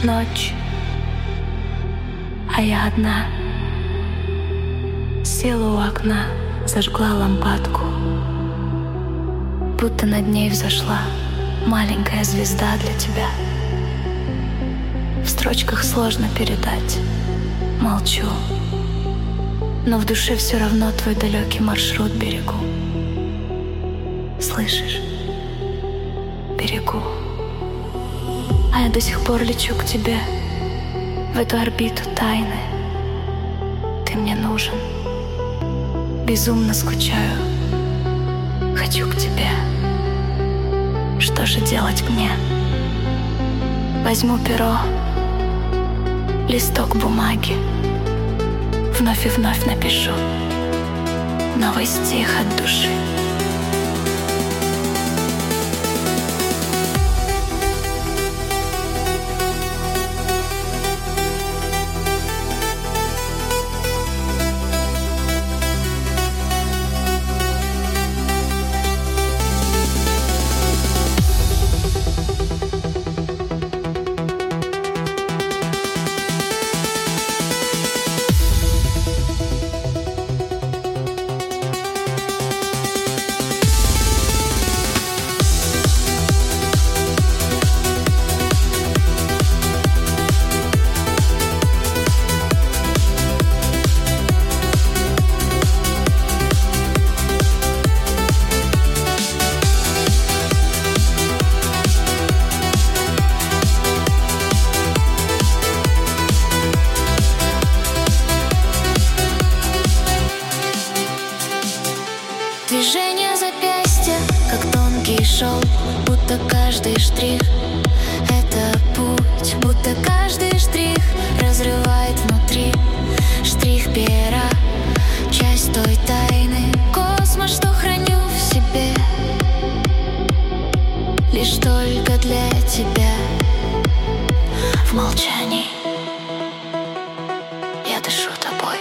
ночь, а я одна. Села у окна, зажгла лампадку, будто над ней взошла маленькая звезда для тебя. В строчках сложно передать, молчу, но в душе все равно твой далекий маршрут берегу. Слышишь? Берегу. А я до сих пор лечу к тебе, в эту орбиту тайны. Ты мне нужен. Безумно скучаю, хочу к тебе. Что же делать мне? Возьму перо, листок бумаги, вновь и вновь напишу новый стих от души. Движение запястья, как тонкий шелк, будто каждый штрих — это путь, будто каждый штрих разрывает внутри. Штрих пера, часть той тайны, космос, что храню в себе, лишь только для тебя. В молчании я дышу тобой.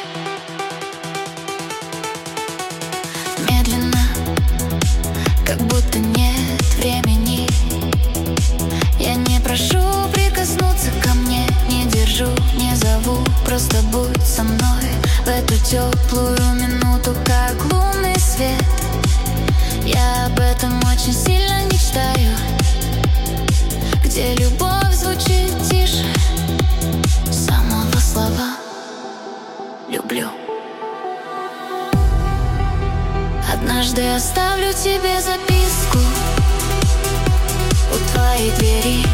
Медленно, как будто нет времени. Я не прошу прикоснуться ко мне, не держу, не зову, просто будь со мной в эту теплую минуту, как лунный свет. Я об этом очень сильно мечтаю, где любовь звучит тише самого слова «люблю». Однажды оставлю тебе записку у твоей двери.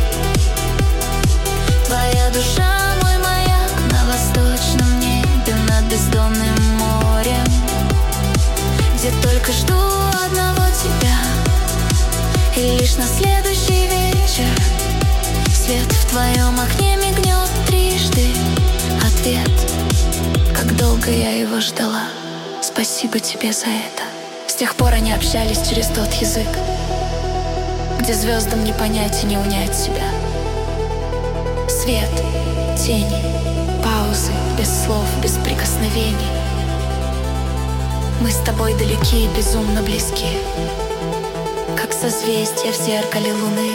Твоя душа — мой маяк на восточном небе над бездонным морем, где только жду одного тебя. И лишь на следующий вечер свет в твоем окне мигнет трижды. Ответ, как долго я его ждала. Спасибо тебе за это. С тех пор они общались через тот язык, где звездам не понять и не унять себя. Свет, тени, паузы, без слов, без прикосновений. Мы с тобой далеки и безумно близки, как созвездия в зеркале луны.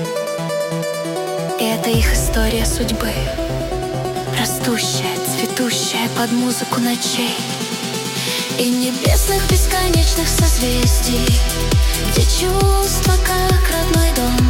И это их история судьбы, растущая, цветущая под музыку ночей и небесных бесконечных созвездий, где чувства как родной дом.